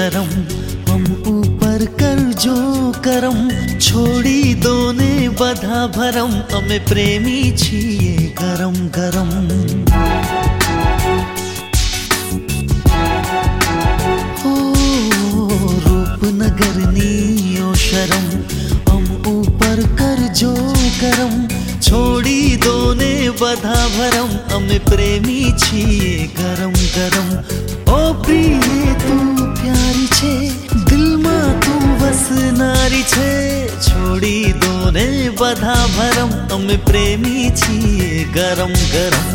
शर्म, हम ऊपर कर जो करम, छोड़ी दोने बधा भरम, अमे प्रेमी छिए गरम गरम। ओ रूपनगरनी ओ शर्म, हम ऊपर कर जो करम, छोड़ी दोने बधा भरम, अमे प्रेमी छिए गरम गरम। ओ प्रिय तू प्यारी छे, दिल में तू बस नारी छे, छोड़ी दोने बधा भरम, अमे प्रेमी छिए गरम गरम।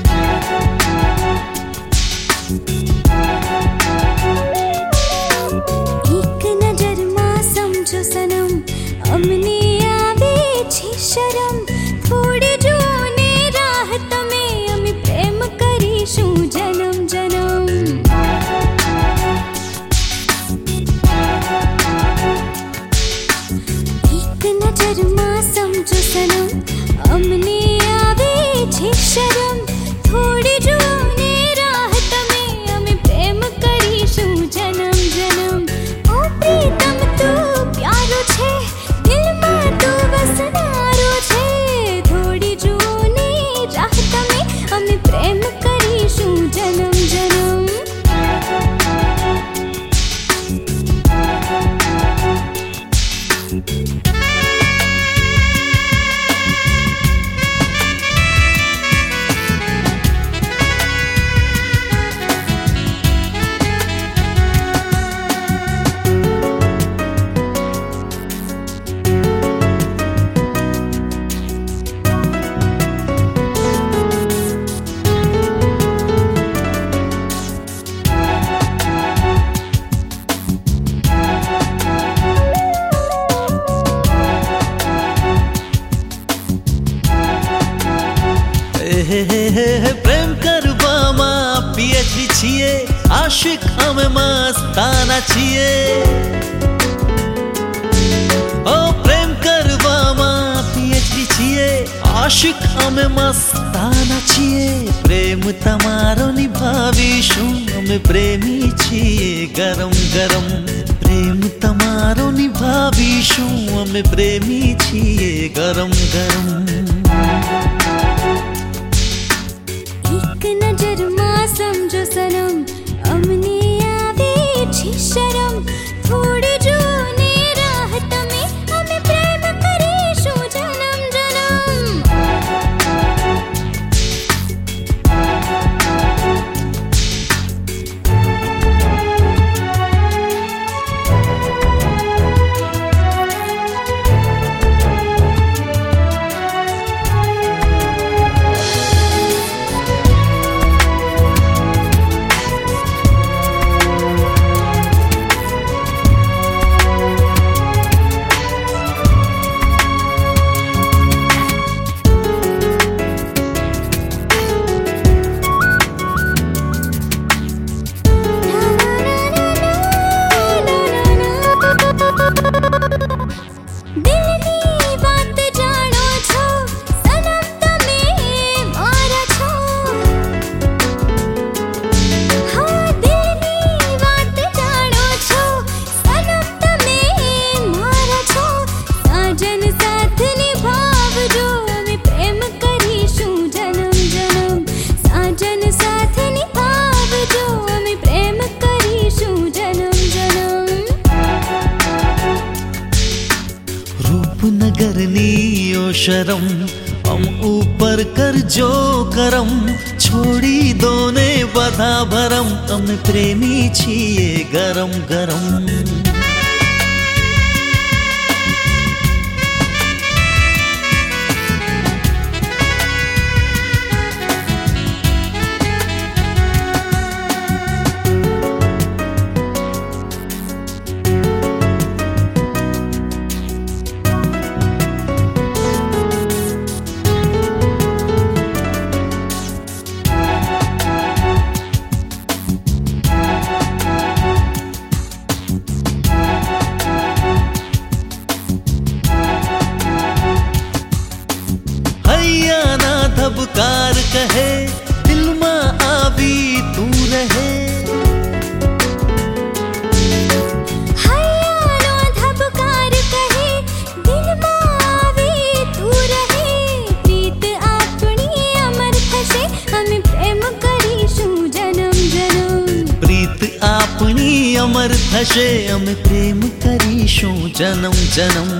एक नजर में समझो सनम, अमने आवे छे शरम, थोड़ी जोने राह तमे, अमे प्रेम करीशुं जन्म जन्म। एक नजर में समझो सनम, अमने आवे छे शरम, थोड़ी जोने राह तमे, अमे प्रेम करीशुं जन्म जन्म। ओ प्रीतम तू प्यारो छे, दिल में तू वसनारो छे, थोड़ी जोने राह तमे, अमे प्रेम करीशुं जन्म जन्म। प्रेम करवामा पीएचडी छिए, आशिक અમે મસ્તાના છીએ। ओ प्रेम करवामा पीएचडी छिए, आशिक અમે મસ્તાના છીએ। प्रेम तमारो निभावीशुं, अमे प्रेमी छिए गरम गरम। प्रेम तमारो निभावीशुं, अमे प्रेमी छिए गरम गरम। एक नजर में समझो सनम, अमने आवे छे शरम, थोड़ी जोने राह तमे, अमे प्रेम करीशुं जन्म जन्म। रूपनगरनी ओ शर्म, हम ऊपर कर जो करम, छोड़ी दोने बधा भरम, अमे प्रेमी छिए गरम गरम। सबकार कहे दिल में आवी तू रहे। ઉપર થશે અમે પ્રેમ કરીશું જન્મ જન્મ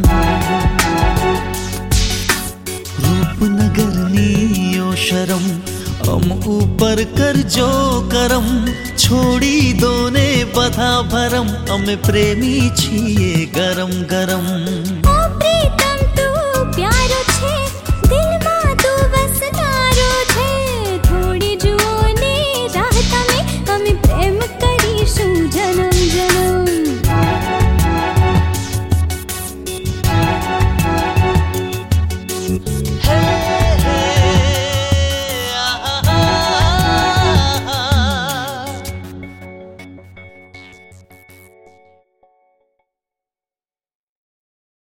રૂપનગરની ઓ શરમ हम ऊपर करजो करम छोड़ी दो ने बधा भरम અમે પ્રેમી છીએ ગરમ ગરમ ओ प्रीतम